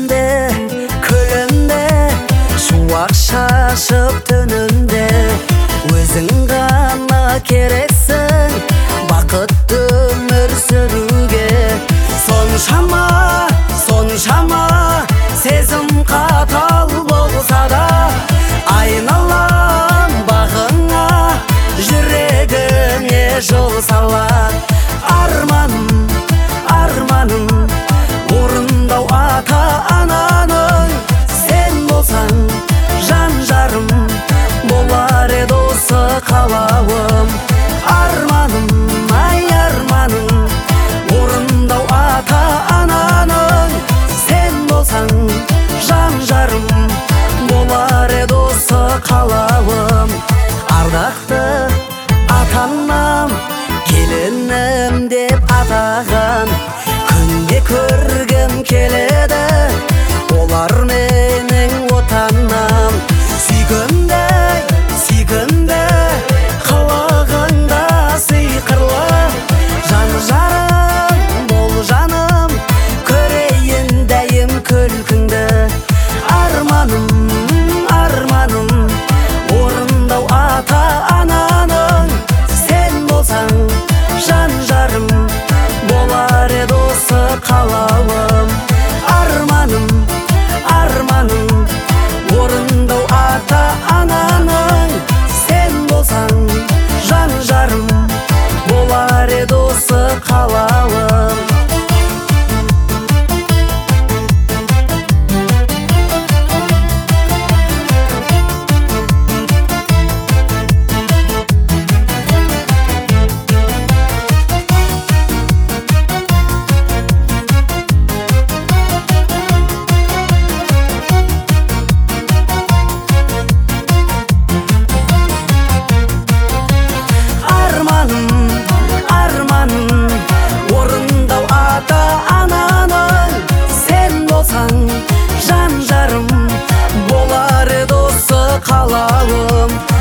көлімде шуақ шашып түнімде өзің ғана керексің бақытты өмір сүруге. Соншама сезім қатал болса да айналам бағыңа жүрегіңе жол салар. Арманым орындау ата-ананың, сен болсаң жан жарым болар еді осы қалауым. Арманым орындау ата-ананың, сен болсаң жан жарым болар еді осы қалауым. Ардақты ата-анам келінім деп атаған күнде көргім келеді, олар менің отанам. Сүйгімді қылығыңда сиқырлы, жан жарым бол жаным, көрейін дәйім күлкіңді. Арманым орындау ата-ананың, сен болсаң жан жарым болар еді осы қалауым. Арманым орындау ата-ананың, сен болсаң жан жарым болар еді осы қалауым. Орындау ата-ананың, сен болсаң жан жарым болар еді осы қалауым.